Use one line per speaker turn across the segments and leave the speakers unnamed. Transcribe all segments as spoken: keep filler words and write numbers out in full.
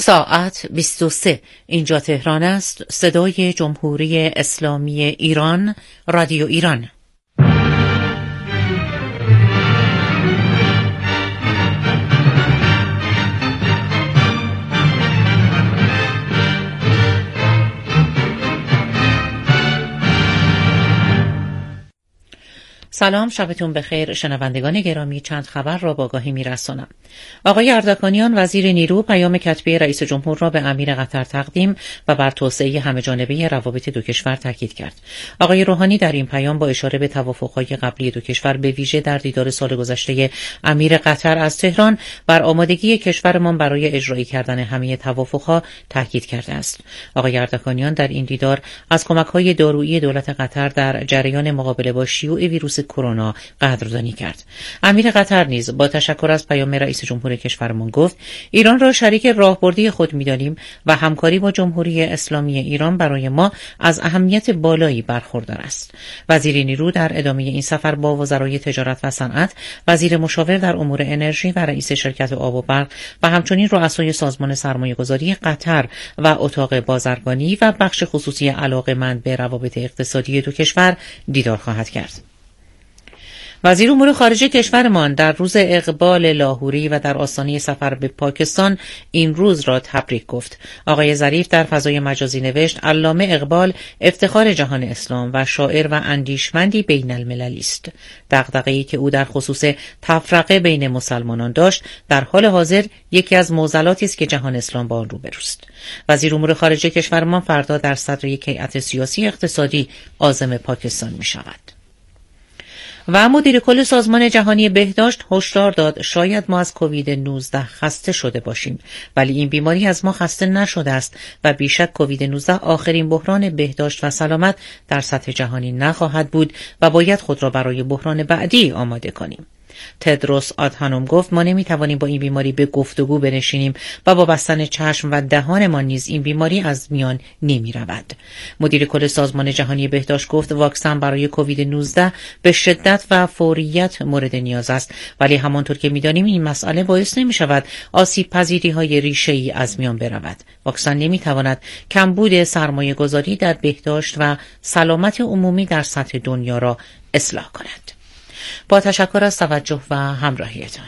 ساعت بیست و سه. اینجا تهران است. صدای جمهوری اسلامی ایران، رادیو ایران. سلام، شبتون بخیر. شنوندگان گرامی، چند خبر را با آگاهی می‌رسانم. آقای اردکانیان وزیر نیرو پیام کتبی رئیس جمهور را به امیر قطر تقدیم و بر توسعه همه‌جانبه روابط دو کشور تاکید کرد. آقای روحانی در این پیام با اشاره به توافق‌های قبلی دو کشور به ویژه در دیدار سال گذشته امیر قطر از تهران بر آمادگی کشورمان برای اجرایی کردن همه توافق‌ها تاکید کرده است. آقای اردکانیان در این دیدار از کمک‌های دارویی دولت قطر در جریان مقابله با شیوع ویروس کرونا قدردانی کرد. امیر قطر نیز با تشکر از پیام رئیس جمهور کشورمان گفت ایران را شریک راهبردی خود می‌دانیم و همکاری با جمهوری اسلامی ایران برای ما از اهمیت بالایی برخوردار است. وزیر نیرو در ادامه این سفر با وزرای تجارت و صنعت، وزیر مشاور در امور انرژی و رئیس شرکت آب و برق و همچنین رؤسای سازمان سرمایه‌گذاری قطر و اتاق بازرگانی و بخش خصوصی علاقه‌مند به روابط اقتصادی دو کشور دیدار خواهد کرد. وزیر امور خارجه کشورمان در روز اقبال لاهوری و در آستانه سفر به پاکستان این روز را تبریک گفت. آقای ظریف در فضای مجازی نوشت علامه اقبال افتخار جهان اسلام و شاعر و اندیشمندی بین المللی است. دغدغه‌ای که او در خصوص تفرقه بین مسلمانان داشت در حال حاضر یکی از معضلاتی است که جهان اسلام با آن روبروست. وزیر امور خارجه کشورمان فردا در صدر یک هیئت سیاسی اقتصادی عازم پاکستان می‌شود. و مدیر کل سازمان جهانی بهداشت هشدار داد شاید ما از کووید نوزده خسته شده باشیم، ولی این بیماری از ما خسته نشده است و بیشک کووید نوزده آخرین بحران بهداشت و سلامت در سطح جهانی نخواهد بود و باید خود را برای بحران بعدی آماده کنیم. تدروس آدهانوم گفت ما نمیتوانیم با این بیماری به گفتگو بنشینیم و با بستن چشم و دهانمان نیز این بیماری از میان نمی رود. مدیر کل سازمان جهانی بهداشت گفت واکسن برای کووید نوزده به شدت و فوریت مورد نیاز است، ولی همانطور که میدانیم این مسئله باعث نمی شود آسیب پذیری های ریشه ای از میان برود. واکسن نمی تواند کمبود سرمایه گذاری در بهداشت و سلامت عمومی در سطح دنیا را اصلاح کند. با تشکر از توجه و همراهیتان.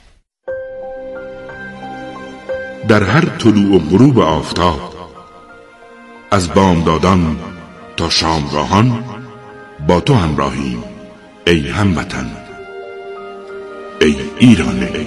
در هر طلوع و غروب آفتاب، از بامدادان تا شامگاهان با تو همراهیم ای هموطن، ای ایران. ای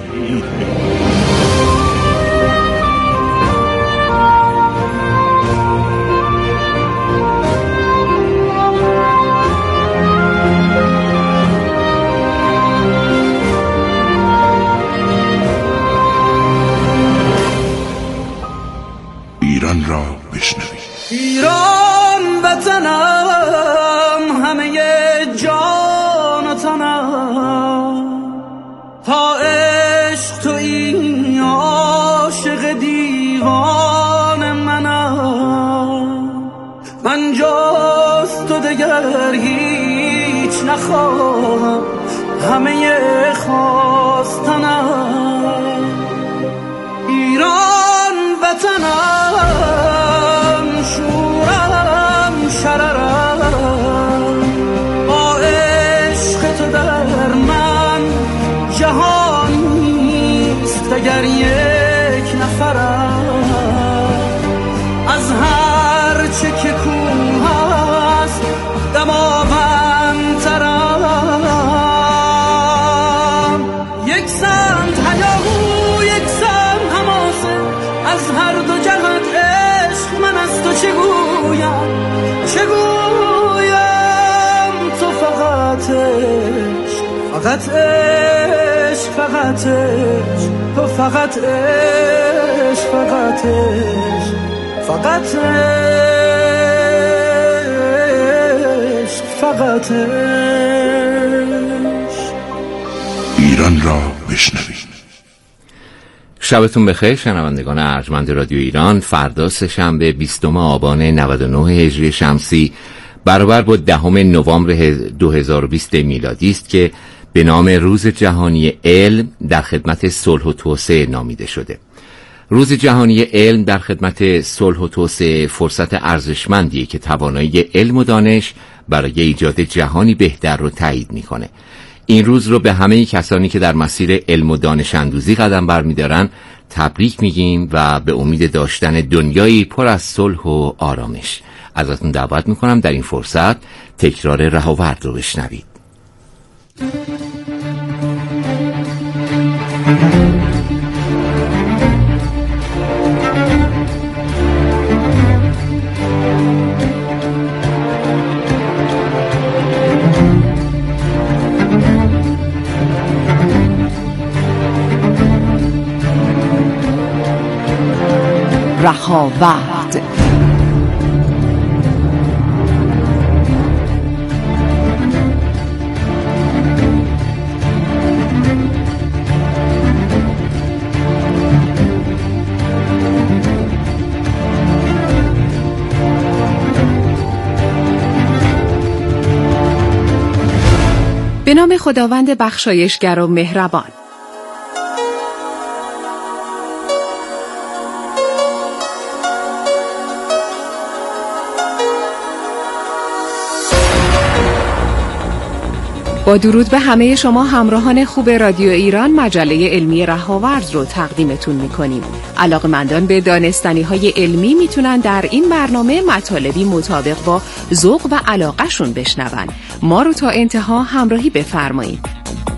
ایران را بشنوید.
ایران وطنم، همه جان و تنم، تا عشق تو این عاشق دیوان منم. من جز تو دگر هیچ نخواهم، همه خواستنم. ایران وطنم، شورم شررم، با عشق تو در من جهانیست اگر یک نفرم. از هر چه که کوه است دماوندترم. یک سمت هیاهو یک سمت حماسه، از هر دو جهت عشق من از تو چه گویم چه گویم. تو فقط عشق، فقط عشق، فقط عشق، تو فقط عشق، فقط عشق، فقط عشق، فقط عشق.
ایران را بشنوید.
شبتون بخیر شنوندگان ارجمند رادیو ایران. فردا سه‌شنبه بیستم آبان نود و نه هجری شمسی برابر با دهم نوامبر دو هزار و بیست میلادی است که به نام روز جهانی علم در خدمت صلح و توسعه نامیده شده. روز جهانی علم در خدمت صلح و توسعه فرصت ارزشمندیه که توانایی علم و دانش برای ایجاد جهانی بهتر رو تایید میکنه. این روز رو به همه کسانی که در مسیر علم و دانش اندوزی قدم برمیدارن تبریک میگیم و به امید داشتن دنیایی پر از صلح و آرامش ازتون دعوت میکنم در این فرصت تکرار رهاورد رو بشنوید.
رهاورد. به نام خداوند بخشایشگر و مهربان. با درود به همه شما همراهان خوب رادیو ایران، مجله علمی رهاورد رو تقدیمتون میکنیم. علاقه‌مندان به دانستنی‌های علمی میتونن در این برنامه مطالبی مطابق با ذوق و علاقه‌شون بشنون. ما رو تا انتها همراهی بفرمایید.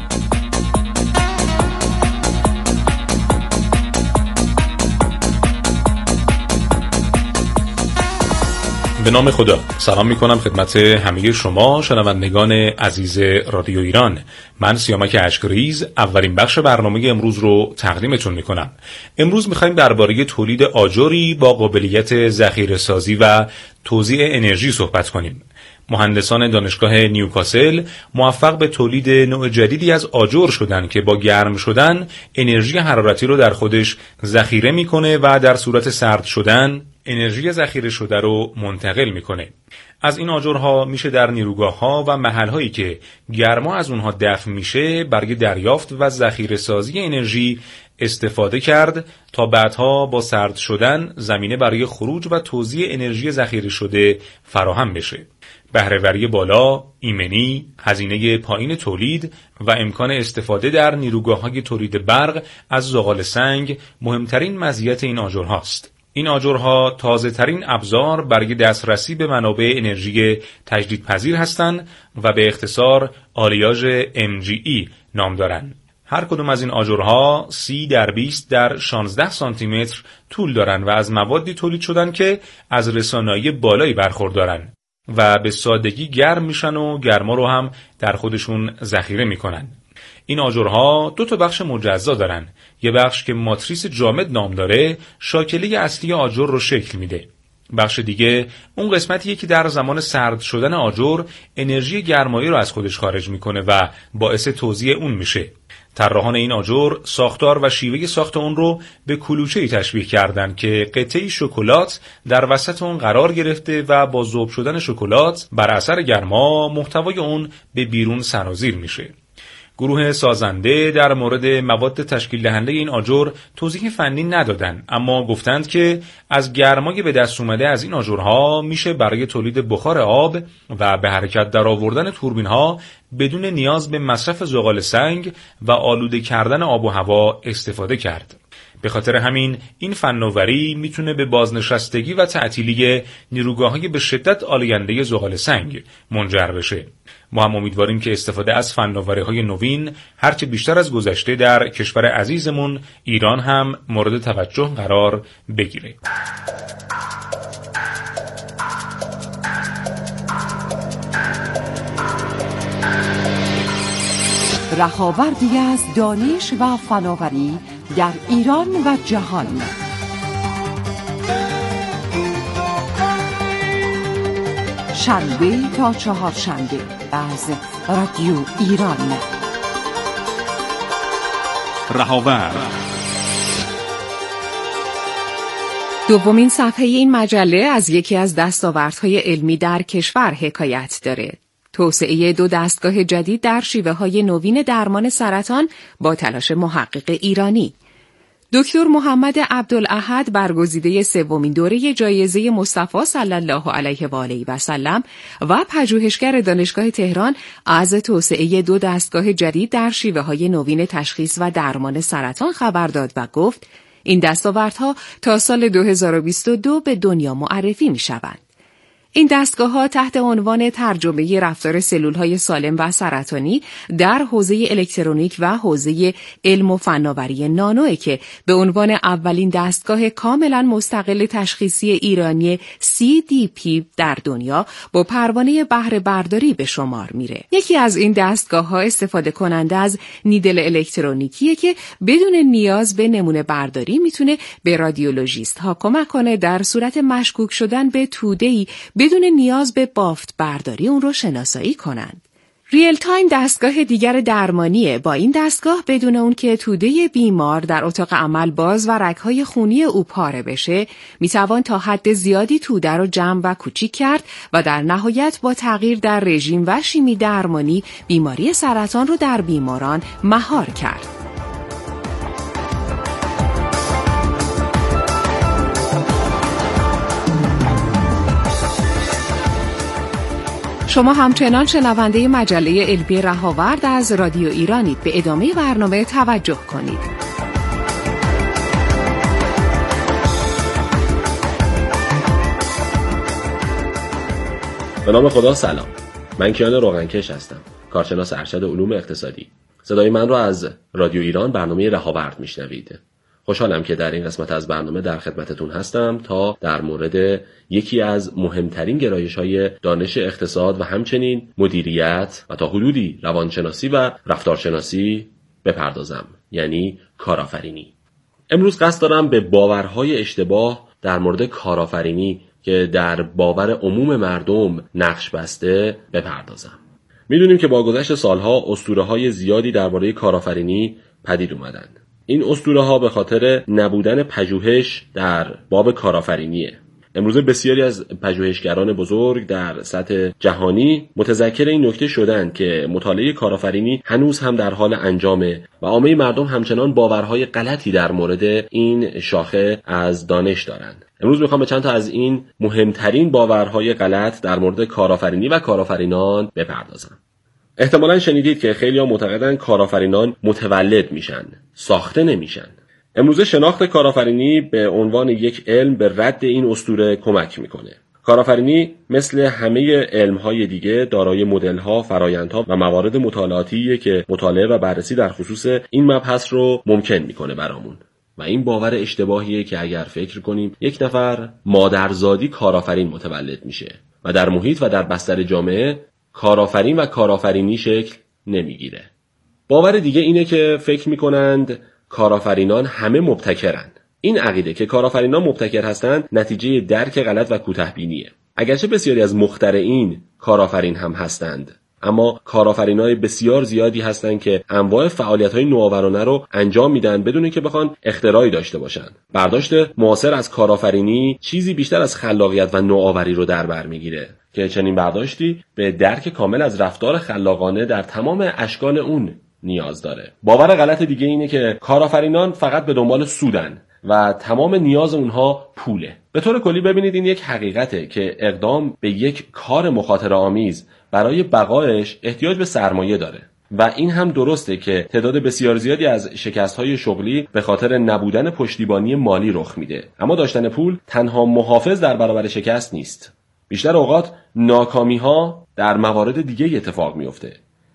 به نام خدا سلام میکنم خدمت همه شما شنوندگان عزیز رادیو ایران. من سیامک اشکریز اولین بخش برنامه امروز رو تقدیمتون میکنم. امروز میخوایم درباره تولید آجری با قابلیت ذخیره سازی و توزیع انرژی صحبت کنیم. مهندسان دانشگاه نیوکاسل موفق به تولید نوع جدیدی از آجر شدن که با گرم شدن انرژی حرارتی رو در خودش ذخیره میکنه و در صورت سرد شدن انرژی ذخیره شده رو منتقل میکنه. از این آجرها میشه در نیروگاه‌ها و محل‌هایی که گرما از اونها دفع میشه برای دریافت و ذخیره سازی انرژی استفاده کرد تا بعدها با سرد شدن زمینه برای خروج و توزیع انرژی ذخیره شده فراهم بشه. بهره‌وری بالا، ایمنی، هزینه پایین تولید و امکان استفاده در نیروگاه‌های تولید برق از زغال سنگ مهمترین مزیت این آجرهاست. این آجرها تازه ترین ابزار برای دسترسی به منابع انرژی تجدیدپذیر هستند و به اختصار آلیاژ ام جی ای نام دارند. هر کدوم از این آجرها سی در بیست در شانزده سانتی متر طول دارند و از موادی تولید شدن که از رسانایی بالایی برخوردارن و به سادگی گرم میشن و گرما رو هم در خودشون ذخیره میکنن. این آجرها دو تا بخش مجزا دارن. یه بخش که ماتریس جامد نام داره شاکله اصلی آجر رو شکل میده. بخش دیگه اون قسمتیه که در زمان سرد شدن آجر انرژی گرمایی رو از خودش خارج میکنه و باعث توزیع اون میشه. طراحان این آجر ساختار و شیوه ساخت اون رو به کلوچه‌ای تشبیه کردن که قطعه‌ای شکلات در وسط اون قرار گرفته و با ذوب شدن شکلات بر اثر گرما محتوای اون به بیرون سرازیر میشه. گروه سازنده در مورد مواد تشکیل دهنده این آجر توضیح فنی ندادن، اما گفتند که از گرمای به دست اومده از این آجرها میشه برای تولید بخار آب و به حرکت در آوردن توربین‌ها بدون نیاز به مصرف زغال سنگ و آلوده کردن آب و هوا استفاده کرد. به خاطر همین این فناوری میتونه به بازنشستگی و تعطیلی نیروگاه‌های به شدت آلاینده زغال سنگ منجر بشه. ما هم امیدواریم که استفاده از فناوری‌های نوین هرچه بیشتر از گذشته در کشور عزیزمون ایران هم مورد توجه قرار بگیره.
رهاوردی از دانش و فناوری در ایران و جهان. شنبه تا چهارشنبه از رادیو ایران.
رهاورد
دومین صفحه این مجله از یکی از دستاوردهای علمی در کشور حکایت داره. توسعه دو دستگاه جدید در شیوه‌های نوین درمان سرطان با تلاش محقق ایرانی. دکتر محمد عبدالاحد برگزیده سومین دوره جایزه مصطفی صلی الله علیه و آله و سلم و پژوهشگر دانشگاه تهران از توسعه دو دستگاه جدید در شیوه‌های نوین تشخیص و درمان سرطان خبر داد و گفت این دستاوردها تا سال دو هزار و بیست و دو به دنیا معرفی می‌شوند. این دستگاه‌ها تحت عنوان ترجمه رفتار سلول‌های سالم و سرطانی در حوزه الکترونیک و حوزه علم و فناوری نانو که به عنوان اولین دستگاه کاملا مستقل تشخیصی ایرانی سی دی پی در دنیا با پروانه بهره برداری به شمار میره. یکی از این دستگاه‌ها استفاده کننده از نیدل الکترونیکیه که بدون نیاز به نمونه برداری میتونه به رادیولوژیست‌ها کمک کنه در صورت مشکوک شدن به توده‌ای بدون نیاز به بافت برداری اون رو شناسایی کنند. ریل تایم دستگاه دیگر درمانیه. با این دستگاه بدون اون که توده بیمار در اتاق عمل باز و رگ‌های خونی او پاره بشه، میتوان تا حد زیادی توده رو جمع و کوچیک کرد و در نهایت با تغییر در رژیم و شیمی درمانی بیماری سرطان رو در بیماران مهار کرد. شما همچنان شنونده مجله علمی رهاورد از رادیو ایرانید. به ادامه برنامه توجه کنید.
به نام خدا سلام. من کیان روغنکش هستم، کارشناس ارشد علوم اقتصادی. صدای من را از رادیو ایران برنامه رهاورد میشنوید. خوشحالم که در این قسمت از برنامه در خدمتتون هستم تا در مورد یکی از مهمترین گرایش‌های دانش اقتصاد و همچنین مدیریت و تا حدودی روانشناسی و رفتارشناسی بپردازم، یعنی کارآفرینی. امروز قصد دارم به باورهای اشتباه در مورد کارآفرینی که در باور عموم مردم نقش بسته بپردازم. میدونیم که با گذشت سالها اسطوره‌های زیادی درباره کارآفرینی پدید اومدند. این اسطوره‌ها به خاطر نبودن پژوهش در باب کارآفرینیه. امروزه بسیاری از پژوهشگران بزرگ در سطح جهانی متذکر این نکته شدند که مطالعه کارآفرینی هنوز هم در حال انجامه و عامه مردم همچنان باورهای غلطی در مورد این شاخه از دانش دارند. امروز میخوام به چند تا از این مهمترین باورهای غلط در مورد کارآفرینی و کارآفرینان بپردازم. احتمالاً شنیدید که خیلی‌ها معتقدن کارآفرینان متولد میشن، ساخته نمیشن. امروزه شناخت کارآفرینی به عنوان یک علم به رد این اسطوره کمک میکنه. کارآفرینی مثل همه علم‌های دیگه دارای مدل‌ها، فرآیندها و موارد مطالعاتیه که مطالعه و بررسی در خصوص این مبحث رو ممکن میکنه برامون. و این باور اشتباهیه که اگر فکر کنیم یک نفر مادرزادی کارآفرین متولد میشه و در محیط و در بستر جامعه کارآفرین و کارآفرینی شکل نمیگیره. باور دیگه اینه که فکر میکنند کارآفرینان همه مبتکرن. این عقیده که کارآفرینان مبتکر هستند نتیجه درک غلط و کوتاه‌بینیه. اگرچه بسیاری از مخترعین کارآفرین هم هستند، اما کارآفرینای بسیار زیادی هستند که انواع فعالیت‌های نوآورانه رو انجام میدن بدون اینکه بخوان اختراعی داشته باشن. برداشت معاصر از کارآفرینی چیزی بیشتر از خلاقیت و نوآوری رو در بر میگیره که چنین برداشتی به درک کامل از رفتار خلاقانه در تمام اشکال اون نیاز داره. باور غلط دیگه اینه که کارآفرینان فقط به دنبال سودن و تمام نیاز اونها پوله. به طور کلی ببینید این یک حقیقته که اقدام به یک کار مخاطره آمیز برای بقایش احتیاج به سرمایه داره و این هم درسته که تعداد بسیار زیادی از شکست‌های شغلی به خاطر نبودن پشتیبانی مالی رخ میده. اما داشتن پول تنها محافظ در برابر شکست نیست. بیشتر اوقات ناکامی‌ها در موارد دیگه اتفاق میفته.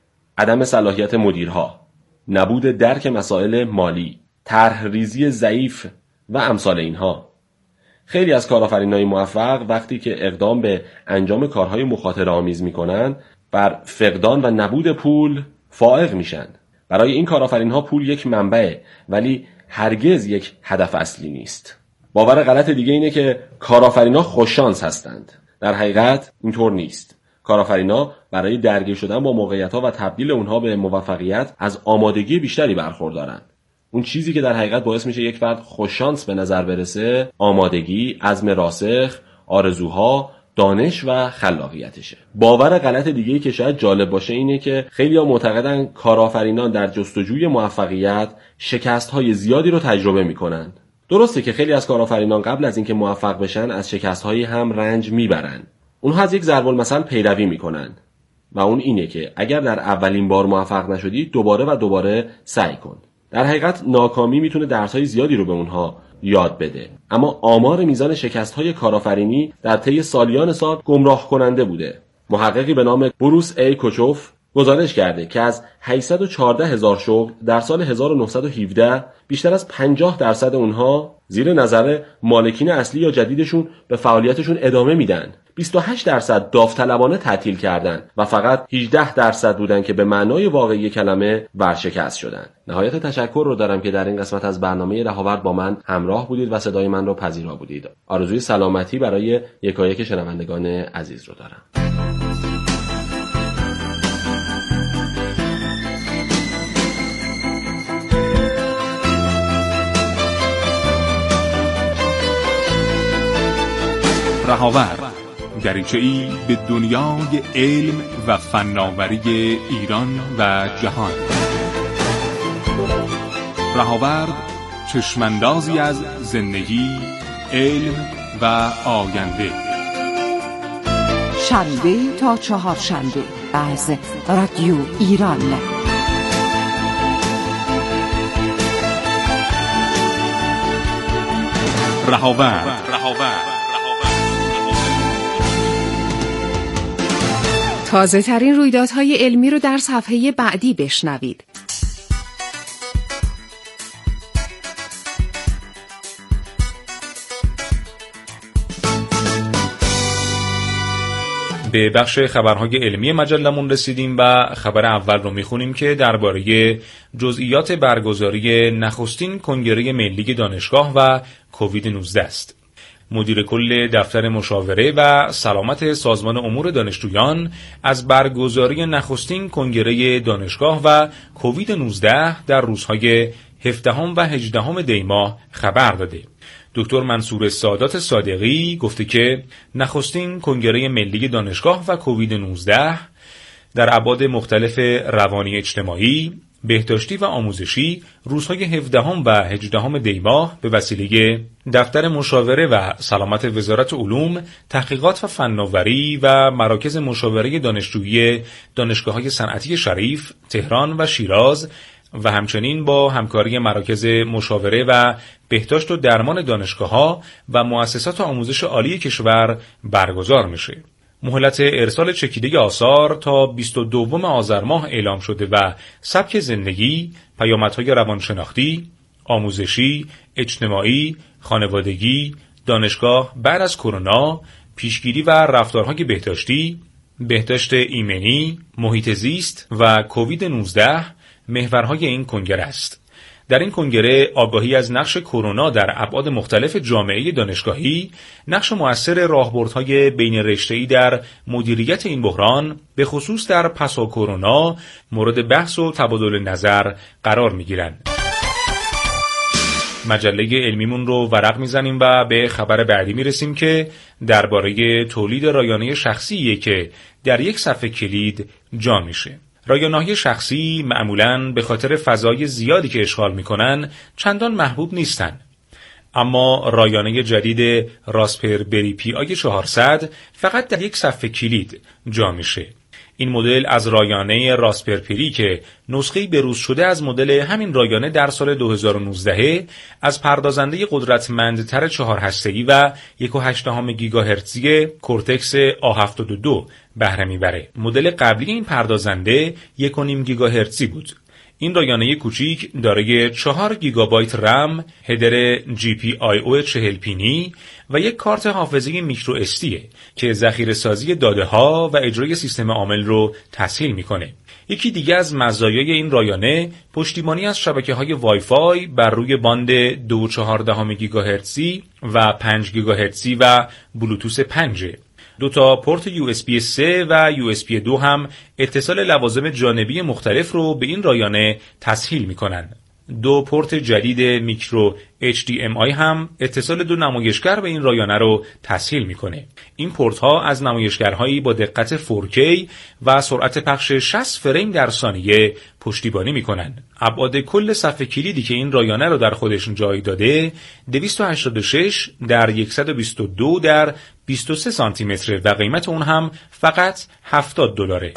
عدم صلاحیت مدیرها، نبود درک مسائل مالی، طرح‌ریزی ضعیف و امثال اینها. خیلی از کارآفرینای موفق وقتی که اقدام به انجام کارهای مخاطره آمیز میکنن بر فقدان و نبود پول فائق میشن. برای این کارآفرین‌ها پول یک منبعه ولی هرگز یک هدف اصلی نیست. باور غلط دیگه اینه که کارآفرینا خوششانس هستند. در حقیقت اینطور نیست. کارآفرینا برای درگیر شدن با موقعیت‌ها و تبدیل اونها به موفقیت از آمادگی بیشتری برخوردارند. اون چیزی که در حقیقت باعث میشه یک فرد خوششانس به نظر برسه، آمادگی، عزم راسخ، آرزوها دانش و خلاقیتشه. باور غلط دیگه‌ای که شاید جالب باشه اینه که خیلی‌ها معتقدن کارآفرینان در جستجوی موفقیت شکست‌های زیادی رو تجربه می‌کنن. درسته که خیلی از کارآفرینان قبل از اینکه موفق بشن از شکست‌های هم رنج میبرن. اونها از یک ضرب المثل پیروی میکنن و اون اینه که اگر در اولین بار موفق نشدی دوباره و دوباره سعی کن. در حقیقت ناکامی میتونه درس‌های زیادی رو به اونها یاد بده، اما آمار میزان شکست‌های کارآفرینی در طی سالیان سال گمراه کننده بوده. محققی به نام بروس ای کوچوف گزارش کرده که از هشتصد و چهارده هزار شغل در سال هزار و نهصد و هفده بیشتر از پنجاه درصد اونها زیر نظر مالکین اصلی یا جدیدشون به فعالیتشون ادامه میدن. بیست و هشت درصد داوطلبانه تعطیل کردن و فقط هجده درصد بودن که به معنای واقعی کلمه ورشکست شدن. نهایت تشکر رو دارم که در این قسمت از برنامه رهاورد با من همراه بودید و صدای من رو پذیرا بودید. آرزوی سلامتی برای یکایک شنوندگان عزیز رو دارم.
رهاورد، دریچه‌ای به دنیای علم و فناوری ایران و جهان. رهاورد، چشماندازی از زندگی، علم و آینده.
شنبه تا چهارشنبه از رادیو ایران.
رهاورد. رهاورد.
تازه ترین رویدادهای علمی رو در صفحه بعدی بشنوید.
به بخش خبرهای علمی مجلمون رسیدیم و خبر اول رو میخونیم که درباره جزئیات برگزاری نخستین کنگره ملی دانشگاه و کووید نوزده است. مدیر کل دفتر مشاوره و سلامت سازمان امور دانشجویان از برگزاری نخستین کنگره دانشگاه و کووید نوزده در روزهای هفدهم و هجدهم دی ماه خبر داده. دکتر منصور سادات صادقی گفته که نخستین کنگره ملی دانشگاه و کووید نوزده در ابعاد مختلف روانی اجتماعی، بهداشتی و آموزشی روزهای هفدهم و هجدهم دی ماه به وسیله دفتر مشاوره و سلامت وزارت علوم، تحقیقات و فناوری و مراکز مشاوره دانشجویی دانشگاه‌های صنعتی شریف، تهران و شیراز و همچنین با همکاری مراکز مشاوره و بهداشت و درمان دانشگاه‌ها و مؤسسات آموزش عالی کشور برگزار میشه. مهلت ارسال چکیده آثار تا بیست و دوم آذر ماه اعلام شده و سبک زندگی، پیامدهای روانشناختی، آموزشی، اجتماعی، خانوادگی، دانشگاه بعد از کرونا، پیشگیری و رفتارهای بهداشتی، بهداشت ایمنی، محیط زیست و کووید نوزده محورهای این کنگره است. در این کنگره آگاهی از نقش کرونا در ابعاد مختلف جامعه دانشگاهی، نقش مؤثر راهبردهای بین رشته‌ای در مدیریت این بحران، به خصوص در پسا کرونا، مورد بحث و تبادل نظر قرار می‌گیرند. مجله علمیمون رو ورق میزنیم و به خبر بعدی میرسیم که درباره تولید رایانه شخصیه که در یک صفحه کلید جا میشه. رایانه‌های شخصی معمولاً به خاطر فضای زیادی که اشغال میکنن چندان محبوب نیستن. اما رایانه جدید راسپبری پی آی چهارصد فقط در یک صفحه کلید جا میشه. این مدل از رایانه راسپبری که نسخه‌ای بروز شده از مدل همین رایانه در سال دو هزار و نوزده از پردازنده قدرتمندتر چهار هسته‌ای و یک و هشت دهم گیگاهرتزی کورتکس آ هفتاد و دو بهره میبره. مدل قبلی این پردازنده یک و نیم گیگاهرتزی بود. این رایانه کوچیک دارای چهار گیگابایت رم، هدر جی پی آی او چهل پینی و یک کارت حافظه میکرو استیه که ذخیره سازی داده ها و اجرای سیستم عامل رو تسهیل میکنه. یکی دیگه از مزایای این رایانه پشتیبانی از شبکه‌های وای فای بر روی باند دو و چهار دهم گیگاهرتزی و پنج گیگاهرتزی و بلوتوث پنج. دو تا پورت یو اس بی سه و یو اس بی دو هم اتصال لوازم جانبی مختلف رو به این رایانه تسهیل میکنن. دو پورت جدید میکرو اچ دی ام آی هم اتصال دو نمایشگر به این رایانه رو تسهیل میکنه. این پورت ها از نمایشگرهایی با دقت فور کی و سرعت پخش شصت فریم در ثانیه پشتیبانی میکنن. ابعاد کل صفحه کلیدی که این رایانه رو در خودش جای داده دویست و هشتاد و شش در صد و بیست و دو در بیست و سه سانتی متر و قیمت اون هم فقط هفتاد دلاره.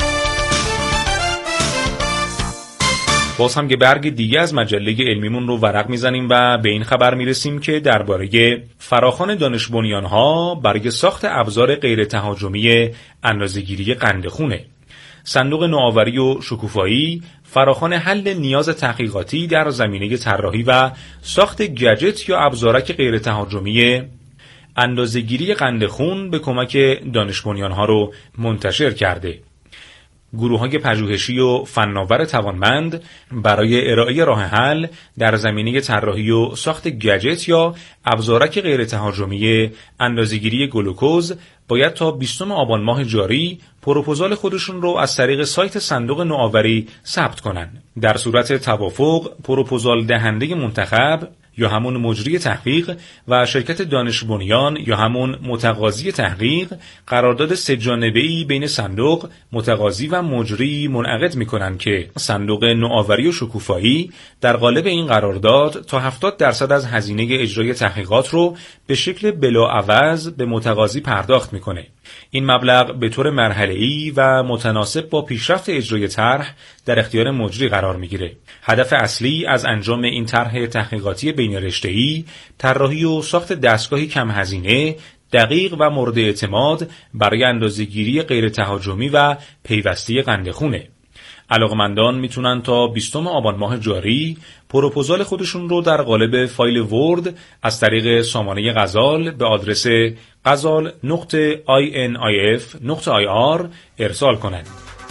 باز هم که برگ دیگه از مجله علمیمون رو ورق میزنیم و به این خبر میرسیم که درباره فراخوان دانش بنیان‌ها برای ساخت ابزار غیر تهاجمی اندازه‌گیری قند خونه. صندوق نوآوری و شکوفایی فراخوان حل نیاز تحقیقاتی در زمینه طراحی و ساخت گجت یا ابزارک غیر تهاجمی اندازه‌گیری قند خون به کمک دانش بنیان‌ها رو منتشر کرده. گروه‌های پژوهشی و فناور توانمند برای ارائه راه حل در زمینه طراحی و ساخت گجت یا ابزارک غیر تهاجمی اندازه‌گیری گلوکوز باید تا بیستم آبان ماه جاری پروپوزال خودشون رو از طریق سایت صندوق نوآوری ثبت کنند. در صورت توافق پروپوزال دهنده منتخب یا همون مجری تحقیق و شرکت دانش بنیان یا همون متقاضی تحقیق قرارداد سه جانبه‌ای بین صندوق، متقاضی و مجری منعقد می‌کنند که صندوق نوآوری و شکوفایی در قالب این قرارداد تا هفتاد درصد از هزینه اجرای تحقیقات رو به شکل بلاعوض به متقاضی پرداخت می‌کنه. این مبلغ به طور مرحله‌ای و متناسب با پیشرفت اجرای طرح در اختیار مجری قرار می‌گیره. هدف اصلی از انجام این طرح تحقیقاتی بین رشته‌ای طراحی و ساخت دستگاهی کم هزینه، دقیق و مورد اعتماد برای اندازه‌گیری غیر تهاجمی و پیوسته قند خونه. علاقمندان میتونن تا بیستم آبان ماه جاری پروپوزال خودشون رو در قالب فایل ورد از طریق سامانه غزال به آدرس غزال نقطه آی ان آی اف نقطه آی آر ارسال کنند.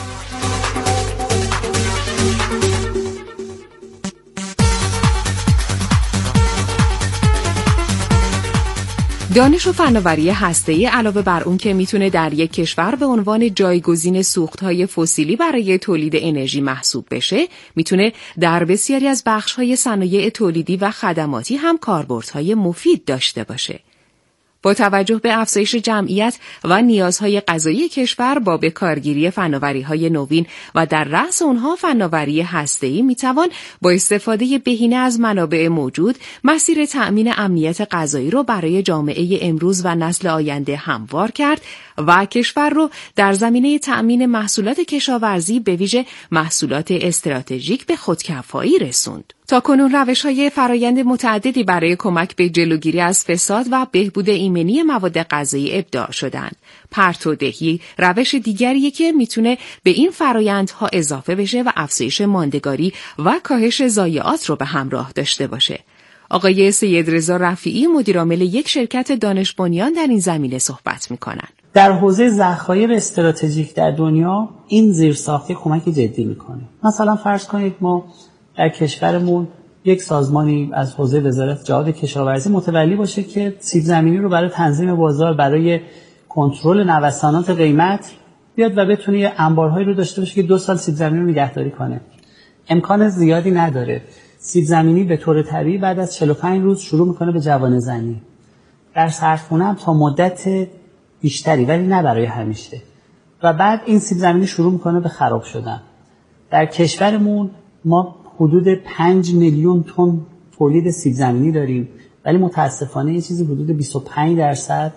دانش و فناوری هسته‌ای علاوه بر اون که میتونه در یک کشور به عنوان جایگزین سوخت‌های فسیلی برای تولید انرژی محسوب بشه، میتونه در بسیاری از بخش‌های صنایع تولیدی و خدماتی هم کاربردهای مفید داشته باشه. با توجه به افزایش جمعیت و نیازهای غذایی کشور با به کارگیری فناوری‌های نوین و در رأس اونها فناوری هسته‌ای میتوان با استفاده بهینه از منابع موجود مسیر تأمین امنیت غذایی رو برای جامعه امروز و نسل آینده هموار کرد و کشور رو در زمینه تأمین محصولات کشاورزی به ویژه محصولات استراتژیک به خودکفایی رسوند. تاکنون روش‌های فرایند متعددی برای کمک به جلوگیری از فساد و بهبود ایمنی مواد غذایی ابداع شدند. پرتودهی روش دیگریه که میتونه به این فرایندها اضافه بشه و افزایش ماندگاری و کاهش ضایعات رو به همراه داشته باشه. آقای سیدرضا رفیعی مدیرعامل یک شرکت دانش بنیان در این زمینه صحبت میکنن.
در حوزه ذخایر استراتژیک در دنیا این زیرساختی کمک جدی میکنه. مثلا فرض کنید ما در کشورمون یک سازمانی از حوزه وزارت جهاد کشاورزی متولی باشه که سیب زمینی رو برای تنظیم بازار، برای کنترل نوسانات قیمت بیاد و بتونه یه انبارهایی رو داشته باشه که دو سال سیب زمینی رو نگهداری کنه. امکان زیادی نداره. سیب زمینی به طور طبیعی بعد از چهل و پنج روز شروع میکنه به جوانه زنی. در سردخونه هم تا مدت بیشتری، ولی نه برای همیشه. و بعد این سیب زمینی شروع میکنه به خراب شدن. در کشورمون ما حدود پنج میلیون تن تولید سیب زمینی داریم، ولی متاسفانه یه چیزی حدود بیست و پنج درصد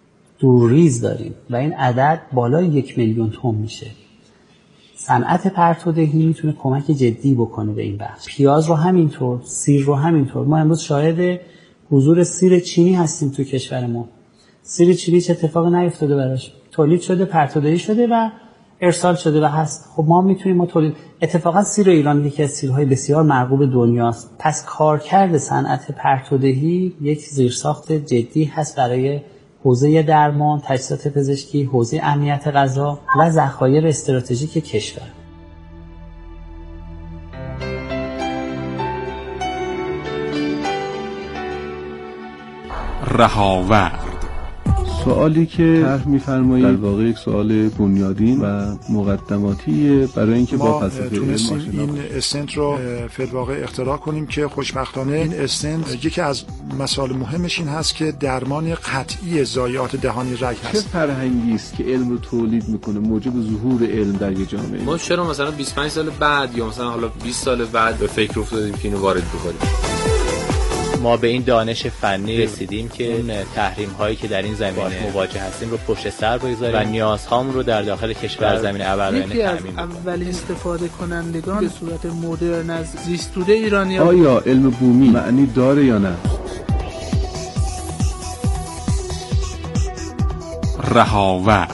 دورریز داریم و این عدد بالای یک میلیون تن میشه. صنعت پرتودهی میتونه کمک جدی بکنه به این بخش. پیاز رو همینطور، سیر رو همینطور. ما امروز شاهد حضور سیر چینی هستیم تو کشورمون. سیر چینی چه اتفاقی نیفتاده براش؟ تولید شده، پرتودهی شده و ارسال شده و هست. خب ما میتونیم ما تولید اتفاقا سیر ایران یکی از سیرهای بسیار مرغوب دنیاست. پس کارکرد صنعت پرتودهی یک زیرساخت جدی هست برای حوزه درمان، تجهیزات پزشکی، حوزه امنیت غذا و ذخایر استراتژیک کشور.
رهاورد
سوالی که طرح می‌فرمایید در واقع یک سوال بنیادین و مقدماتیه برای اینکه با فلسفه علم آشنا بشیم.
این استنت رو فی الواقع اختراع کنیم که خوشبختانه این استنت یکی از مسائل مهمش این هست که درمان قطعی ضایعات دهانی رگ هست.
چه فرهنگی است که علم رو تولید میکنه، موجب ظهور علم در یک جامعه؟
ما چرا مثلا بیست و پنج سال بعد یا مثلا حالا بیست سال بعد به فکر افتادیم که اینو وارد بکنیم؟
ما به این دانش فنی رسیدیم که اون تحریم هایی که در این زمینه مواجه هستیم رو پشت سر بگذاریم و نیازهام رو در داخل کشور زمینه ابرآینه تامین کنیم.
اولین استفاده کنندگان به صورت مدرن از زیستوده ایرانی ها.
آیا علم بومی معنی داره یا نه؟
رهاورد.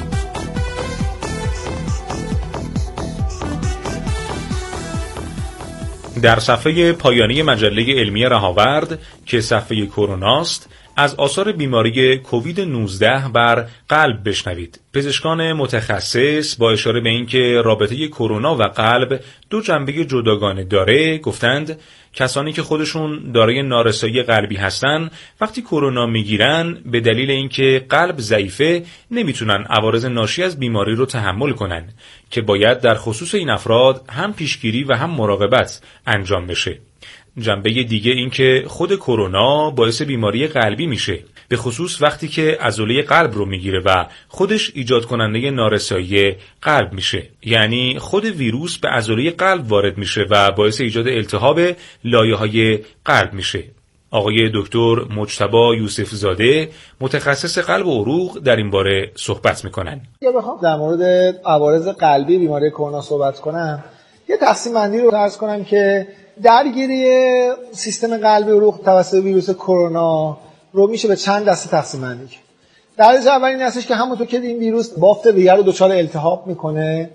در صفحه پایانی مجله علمی رهاورد که صفحه کروناست، از آثار بیماری کووید نوزده بر قلب بشنوید. پزشکان متخصص با اشاره به اینکه رابطه کرونا و قلب دو جنبه جداگانه داره، گفتند کسانی که خودشون دارای نارسایی قلبی هستن وقتی کرونا میگیرن به دلیل اینکه قلب ضعیفه نمیتونن عوارض ناشی از بیماری رو تحمل کنن که باید در خصوص این افراد هم پیشگیری و هم مراقبت انجام بشه. جنبه دیگه این که خود کرونا باعث بیماری قلبی میشه، به خصوص وقتی که عضله قلب رو میگیره و خودش ایجاد کننده نارسایی قلب میشه. یعنی خود ویروس به عضله قلب وارد میشه و باعث ایجاد التهاب لایه‌های قلب میشه. آقای دکتر مجتبی یوسف زاده متخصص قلب و عروق در این باره صحبت میکنن.
یا بخوام در مورد عوارض قلبی بیماری کرونا صحبت کنم، یه تقسیم بندی رو عرض کنم که درگیری سیستم قلبی و عروق توسط ویروس کرونا رو میشه به چند دسته تقسیم بندی کرد. درجه اول این هستش که همونطور که این ویروس بافت ریه رو دچار التهاب میکنه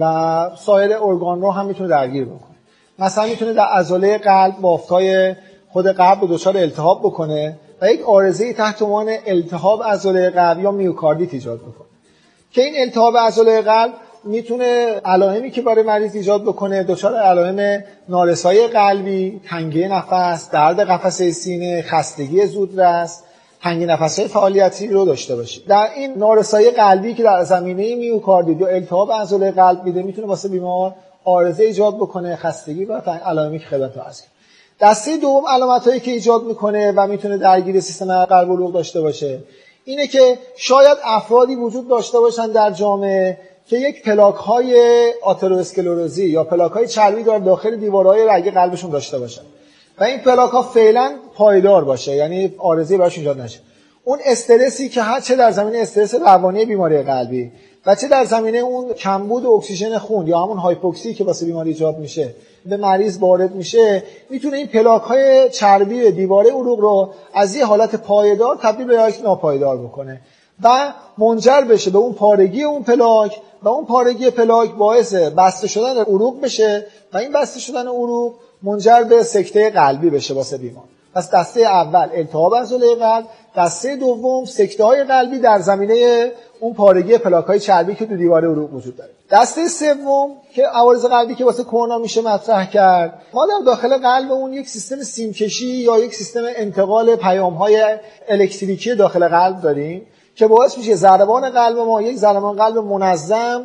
و سایر ارگان رو هم میتونه درگیر بکنه. مثلا میتونه در عضله قلب بافت‌های خود قلب رو دچار التهاب بکنه و یک عارضه‌ای تحت عنوان التهاب عضله قلب یا میوکاردیت ایجاد بکنه که این التهاب عضله قلب میتونه علائمی که برای مریض ایجاد بکنه دچار علائم نارسایی قلبی، تنگی نفس، درد قفسه سینه، خستگی زودرس، تنگی نفس‌های فعالیتی رو داشته باشه. در این نارسایی قلبی که در زمینه میوکاردیت یا التهاب عضله قلب میده میتونه واسه بیمار عارضه ایجاد بکنه، خستگی و علائمی که خدمتتون عرض کردم. دسته دوم علامتایی که ایجاد میکنه و میتونه درگیر سیستم قلب و عروق داشته باشه اینه که شاید افرادی وجود داشته باشن در جامعه که یک پلاک های آترواسکلروزی یا پلاک های چربی در داخل دیوارهای رگ قلبشون داشته باشن و این پلاک ها فعلا پایدار باشه، یعنی عارضه‌ای براش ایجاد نشه. اون استرسی که هر چه در زمینه استرس روانی بیماری قلبی و چه در زمینه اون کمبود اکسیژن خون یا همون هایپوکسی که واسه بیماری ایجاد میشه به مریض وارد میشه، میتونه این پلاک های چربی دیواره عروق رو از یه حالت پایدار تبدیل به یک ناپایدار بکنه و منجر بشه به اون پارگی اون پلاک و اون پارگی پلاک باعث بسته شدن عروق بشه و این بسته شدن عروق منجر به سکته قلبی بشه واسه بیمار. پس دسته اول التهاب عضله قلب، دسته دوم سکته های قلبی در زمینه اون پارگی پلاک های چربی که تو دیواره عروق وجود داره. دسته سوم که عوارض قلبی که واسه کرونا میشه مطرح کرد، ما در داخل قلب اون یک سیستم سیمکشی یا یک سیستم انتقال پیام های الکتریکی داخل قلب داریم که باعث میشه ضربان قلب ما یک ضربان قلب منظم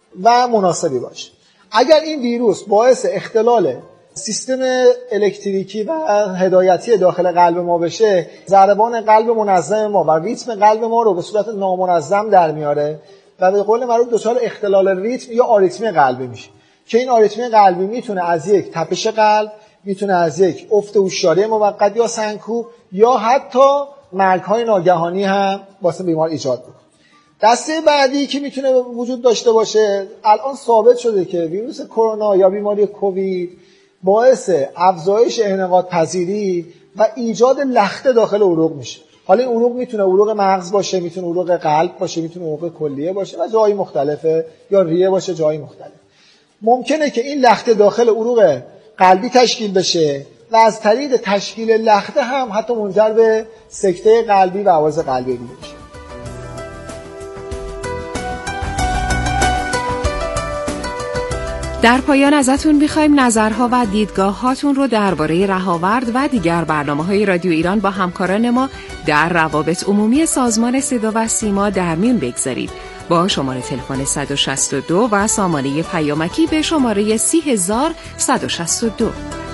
و مناسبی باشه. اگر این ویروس باعث اختلال سیستم الکتریکی و هدایتی داخل قلب ما بشه، ضربان قلب منظم ما و ریتم قلب ما رو به صورت نامنظم در میاره و به قول معروف دچار اختلال ریتم یا آریتمی قلبی میشه که این آریتمی قلبی میتونه از یک تپش قلب، میتونه از یک افت هوشیاری موقت یا سنکوب یا حتی مرگ‌های ناگهانی هم واسه بیمار ایجاد بکنه. دسته بعدی که میتونه وجود داشته باشه، الان ثابت شده که ویروس کرونا یا بیماری کووید باعث افزایش انعقاد پذیری و ایجاد لخته داخل عروق میشه. حالا این عروق میتونه عروق مغز باشه، میتونه عروق قلب باشه، میتونه عروق کلیه باشه و جایی مختلفه، یا ریه باشه جایی مختلف. ممکنه که این لخته داخل عروق قلبی تشکیل بشه و از طریق تشکیل لخته هم حتی منجر به سکته قلبی و عوارض قلبی میشه.
در پایان ازتون می‌خوایم نظرها و دیدگاه هاتون رو درباره رهاورد و دیگر برنامه‌های رادیو ایران با همکاران ما در روابط عمومی سازمان صدا و سیما در میون بگذارید. با شماره تلفن صد و شصت و دو و سامانه پیامکی به شماره سی هزار صد و شصت و دو.